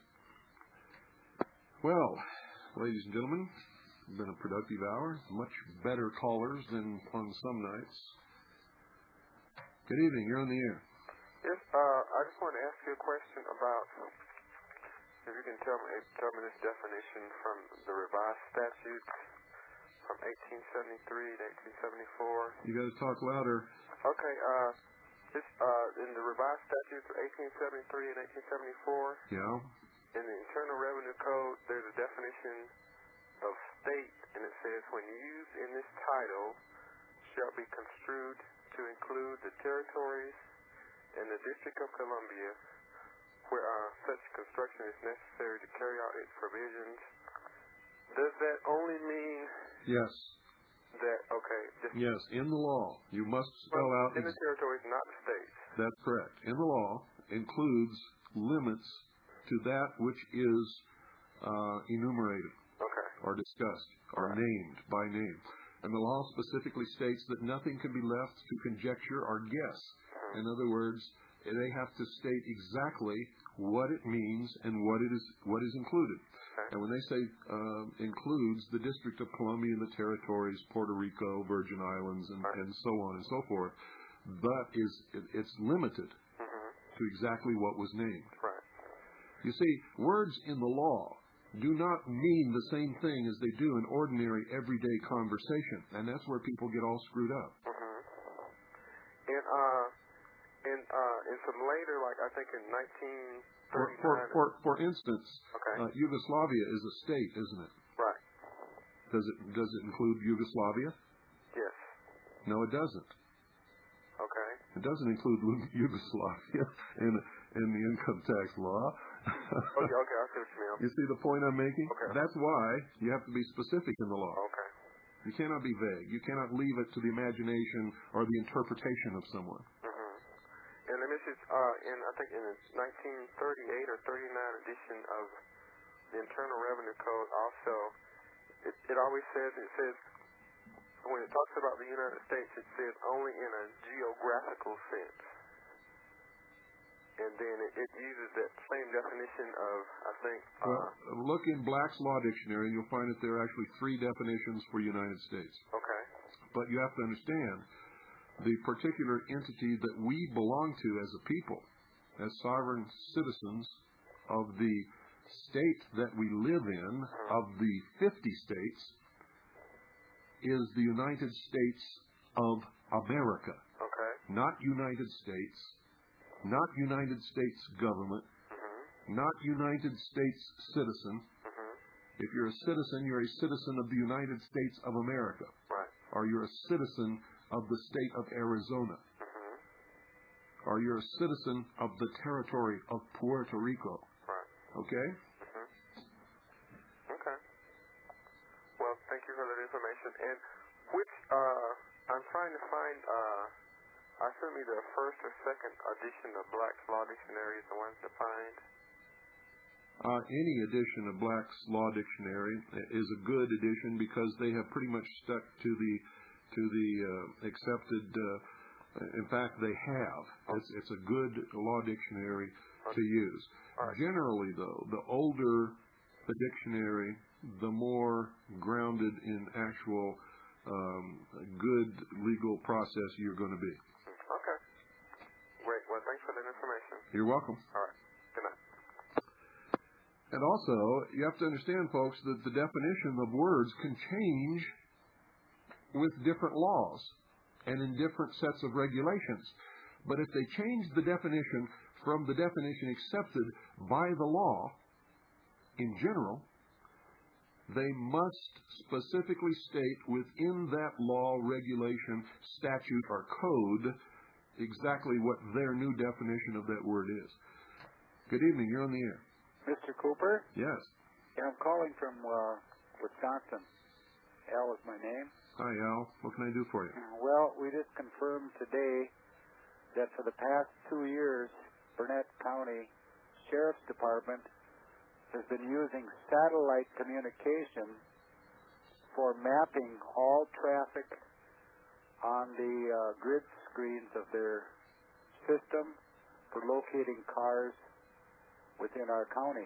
Well, ladies and gentlemen, it's been a productive hour. Much better callers than on some nights. Good evening. You're on the air. Yes, I just want to ask you a question about, if you can tell me this definition from the revised statutes from 1873 to 1874. You got to talk louder. Okay, in the revised statutes of 1873 and 1874, yeah, in the Internal Revenue Code, there's a definition of state, and it says, when used in this title, shall be construed to include the territories and the District of Columbia, where such construction is necessary to carry out its provisions. Does that only mean? Yes. That, okay. Yes, in the law, you must spell out... In the territories, not the states. That's correct. In the law includes limits to that which is enumerated or discussed or named by name. And the law specifically states that nothing can be left to conjecture or guess. In other words, they have to state exactly what it means and what is included. And when they say includes the District of Columbia and the territories, Puerto Rico, Virgin Islands, and so on and so forth, but it's limited to exactly what was named. Right. You see, words in the law do not mean the same thing as they do in ordinary, everyday conversation, and that's where people get all screwed up. And some later, like I think in 1939. For instance, Yugoslavia is a state, isn't it? Right. Does it include Yugoslavia? Yes. No, it doesn't. Okay. It doesn't include Yugoslavia in the income tax law. Okay, I see what you mean. You see the point I'm making? Okay. That's why you have to be specific in the law. Okay. You cannot be vague. You cannot leave it to the imagination or the interpretation of someone. Mm-hmm. And let me see, I think in the 1938 or 39 edition of the Internal Revenue Code also, it always says, when it talks about the United States, it says only in a geographical sense. And then it uses that same definition of, I think... look in Black's Law Dictionary, and you'll find that there are actually 3 definitions for United States. Okay. But you have to understand, the particular entity that we belong to as a people, as sovereign citizens of the state that we live in, of the 50 states, is the United States of America. Okay. Not United States, not United States government, not United States citizen. If you're a citizen, you're a citizen of the United States of America. Right. Or you're a citizen of the state of Arizona. Or you're a citizen of the territory of Puerto Rico. Right. Okay? Okay. Well, thank you for that information. And which, I'm trying to find, I assume either a first or second edition of Black's Law Dictionary is the ones to find. Any edition of Black's Law Dictionary is a good edition because they have pretty much stuck to the accepted. In fact, they have. It's a good law dictionary to use. Right. Generally, though, the older the dictionary, the more grounded in actual good legal process you're going to be. Okay. Great. Well, thanks for that information. You're welcome. All right. Good night. And also, you have to understand, folks, that the definition of words can change with different laws and in different sets of regulations. But if they change the definition from the definition accepted by the law, in general, they must specifically state within that law, regulation, statute, or code exactly what their new definition of that word is. Good evening. You're on the air. Mr. Cooper? Yes. Yeah, I'm calling from Wisconsin. Al is my name. Hi, Al. What can I do for you? Well, we just confirmed today that for the past 2 years, Burnett County Sheriff's Department has been using satellite communication for mapping all traffic on the grid screens of their system for locating cars within our county.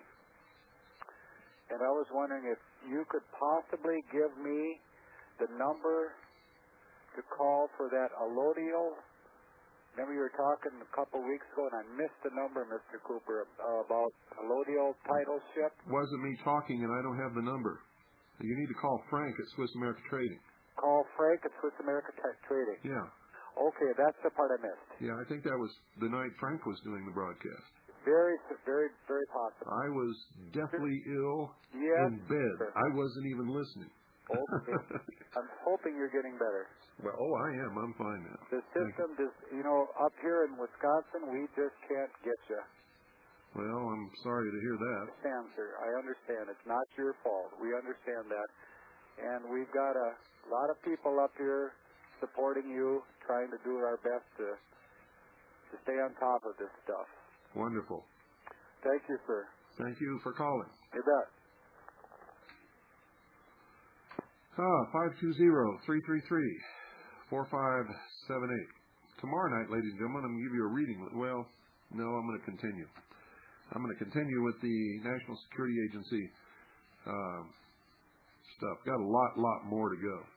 And I was wondering if you could possibly give me the number to call for that allodial. Remember you were talking a couple weeks ago, and I missed the number, Mr. Cooper, about allodial title ship. Wasn't me talking, and I don't have the number. You need to call Frank at Swiss America Trading. Call Frank at Swiss America Trading. Yeah. Okay, that's the part I missed. Yeah, I think that was the night Frank was doing the broadcast. Very, very, very possible. I was deathly ill yes, in bed. sir. I wasn't even listening. Okay. I'm hoping you're getting better. Well, I am. I'm fine now. The system, up here in Wisconsin, we just can't get you. Well, I'm sorry to hear that. I understand, sir. I understand. It's not your fault. We understand that. And we've got a lot of people up here supporting you, trying to do our best to stay on top of this stuff. Wonderful. Thank you, sir. Thank you for calling. You bet. 520-333-4578. Tomorrow night, ladies and gentlemen, I'm going to give you a reading. Well, no, I'm going to continue. I'm going to continue with the National Security Agency stuff. Got a lot more to go.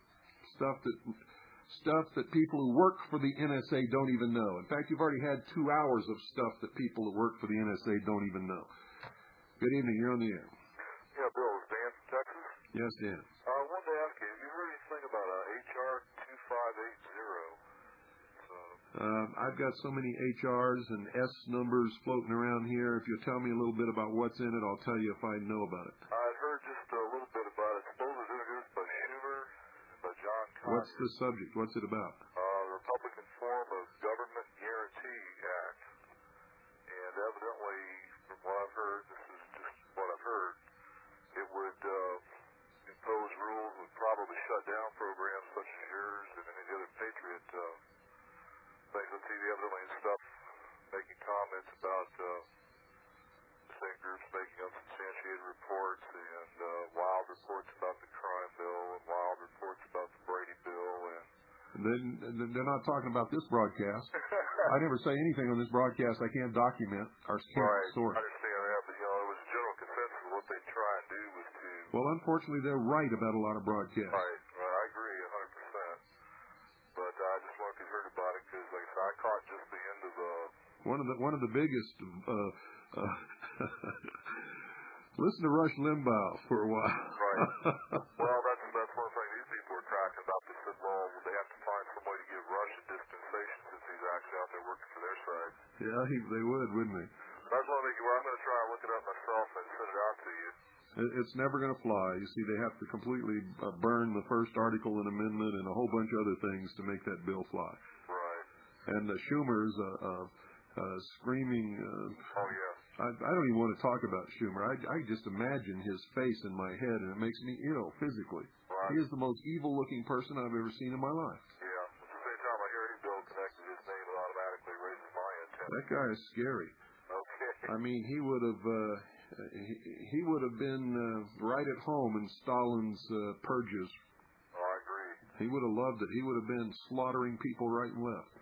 Stuff that people who work for the NSA don't even know. In fact, you've already had 2 hours of stuff that people who work for the NSA don't even know. Good evening. You're on the air. Yeah, Bill. Is Dan from Texas? Yes, Dan. I wanted to ask you, have you heard anything about HR 2580? It's I've got so many HRs and S numbers floating around here. If you'll tell me a little bit about what's in it, I'll tell you if I know about it. I've heard just a little bit about it. Supposedly introduced by Schumer, by John Conyers. What's the subject? What's it about? The Republican form of Government Guarantee Act. And evidently, from what I've heard, this is just what I've heard, it would impose rules, would probably shut down programs such as yours and any of the other Patriot things on TV, evidently, and stuff, making comments about the same groups making unsubstantiated reports and wild reports about the crime bill and wild reports about the Brady bill. And then they're not talking about this broadcast. I never say anything on this broadcast I can't document or can't source. I understand that, but it was a general consensus of what they try and do was to... Well, unfortunately, they're right about a lot of broadcasts. Right. I agree 100%. But I just wondered if you heard about it because, like I said, I caught just the end of the... One of the biggest... listen to Rush Limbaugh for a while. Right. Well, that's one thing these people were tracking about. They said, well, they have to find some way to give Rush a dispensation since he's actually out there working for their side. Yeah, they would, wouldn't they? That's one thing. Well, I'm going to try and look it up myself and send it out to you. It's never going to fly. You see, they have to completely burn the first article and amendment and a whole bunch of other things to make that bill fly. Right. And Schumer's screaming... oh, yeah. I don't even want to talk about Schumer. I just imagine his face in my head, and it makes me ill physically. Right. He is the most evil-looking person I've ever seen in my life. Yeah. At the same time I hear any bill connected to his name, it automatically raises my antenna. That guy is scary. Okay. I mean, he would have been right at home in Stalin's purges. Oh, I agree. He would have loved it. He would have been slaughtering people right and left.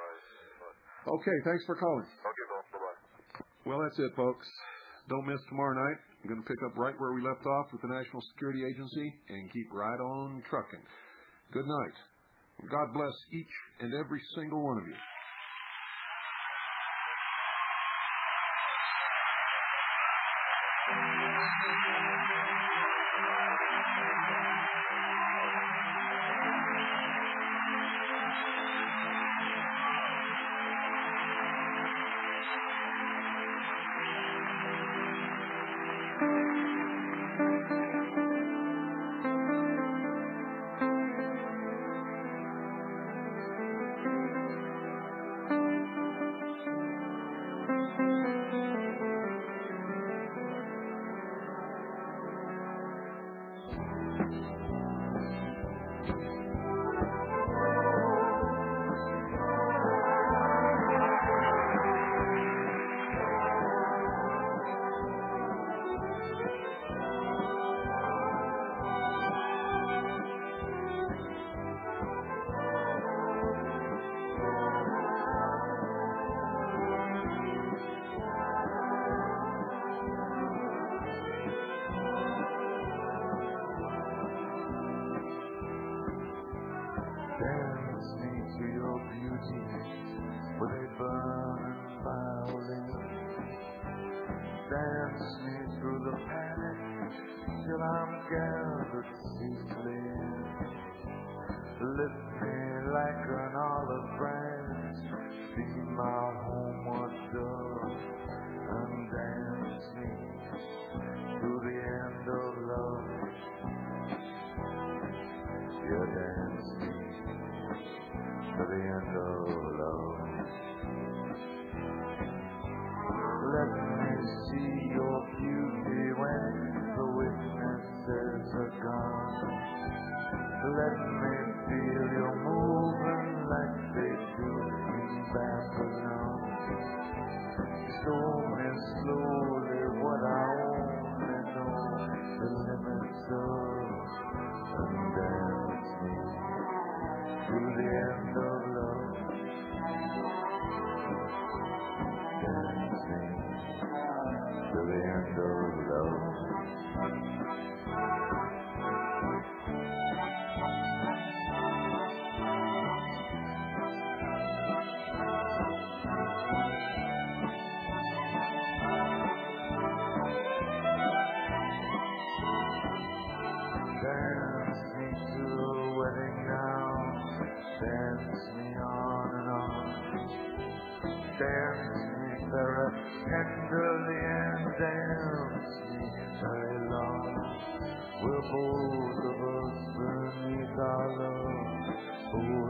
Right. Okay, thanks for calling. Okay, Bill. Bye-bye. Well, that's it, folks. Don't miss tomorrow night. I'm going to pick up right where we left off with the National Security Agency and keep right on trucking. Good night. God bless each and every single one of you. Dance me to a wedding now, dance me on and on. dance me very tenderly and dance me very long. We're both of us beneath our love. Oh,